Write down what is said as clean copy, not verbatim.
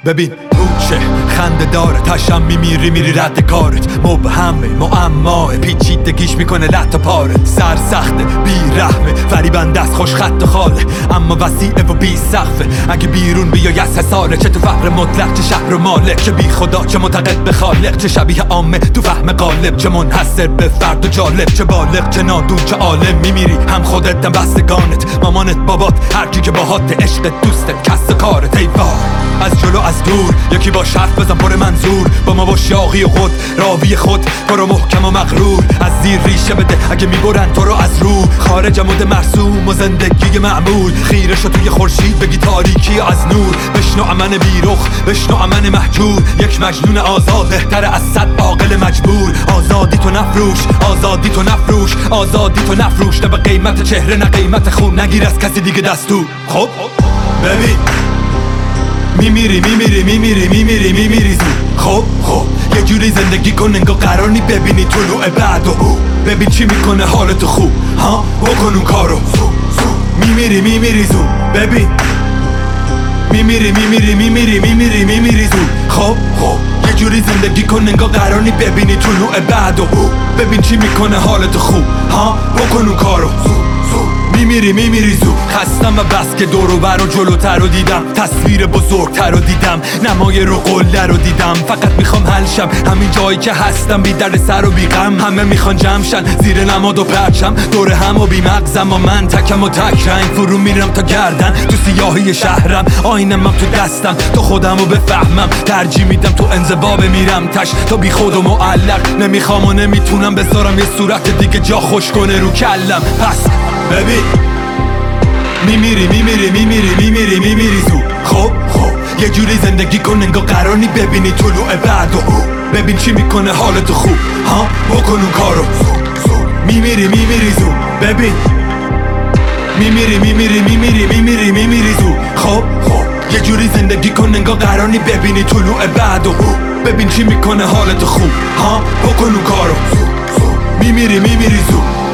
ببین چه خنده داره تشم میری رد کارت مبهمه معماه پیچیدگیش میکنه لط و پارت سر سخته بیرحمه فریبنده است خوش خط و خاله اما وسیعه و بی سقفه اگه بیرون بیای از حصاره چه تو فقر مطلق چه شهر و مالک چه بی خدا چه معتقد به خالق چه شبیه عامه تو فهم غالب چه منحصر به فرد و جالب چه بالغ چه نادون چه عالم میمیری هم خودت هم بستگانت مامانت بابات هر کی که باهات عشق دوستت کس و کارت ای وای از جلو از دور یکی با حرف بزن پر منظور با ما با شاقی خود راوی خود برو محکم و مغرور از زیر ریشه بده اگه میبرن تو رو از رو خارج مد مرسوم و زندگی معمول خیره شو توی خورشید بگی تاریکی از نور بشنو امن بیرخ بشنو امن محجور یک مجنون آزاد بهتر از 100 عاقل مجبور آزادی تو نفروش آزادی تو نفروش آزادی تو نفروش نه به قیمت چهره نه قیمت خون نگیر از کسی دیگه دستور خب ببین میمیری زود خب یه جوری زندگی کن انگار قرار نی ببینی طلوع بعد و ببین چی میکنه حالتو خوب ها بکن اون کارو میمیری زود ببین میمیری زود خب یه جوری زندگی کن انگار قرار نی ببینی طلوع بعد و ببین چی میکنه حالتو خوب ها بکن اون کارو میمیری زود خستم و بس که دور و بر و جلوتر رو دیدم تصویر بزرگتر رو دیدم نمای رو قله رو دیدم فقط میخوام حل شم همین جایی که هستم بی درد سر و بی غم همه میخوان جمع شن زیر نماد و پرچم دور هم و بی مغزم و من تکم و تک رنگ فرو میرم تا گردن تو سیاهی شهرم آینم تو دستم تو خودم رو بفهمم ترجیح میدم تو انزوا بمیرم تش تا بی خود و معلق نمیخوام و نمیتونم بذارم یه صورت دیگه جا خوش کنه رو کلم پس ببین میمیری زود خب یه جوری زندگی کن انگار قرار نی ببینی طلوع بعد و ببین چی میکنه حالتو خوب ها بکن اون کارو میمیری زود ببین میمیری زود خب یه جوری زندگی کن انگار قرار نی ببینی طلوع بعد و ببین چی میکنه حالتو خوب ها بکن اون کارو میمیری زود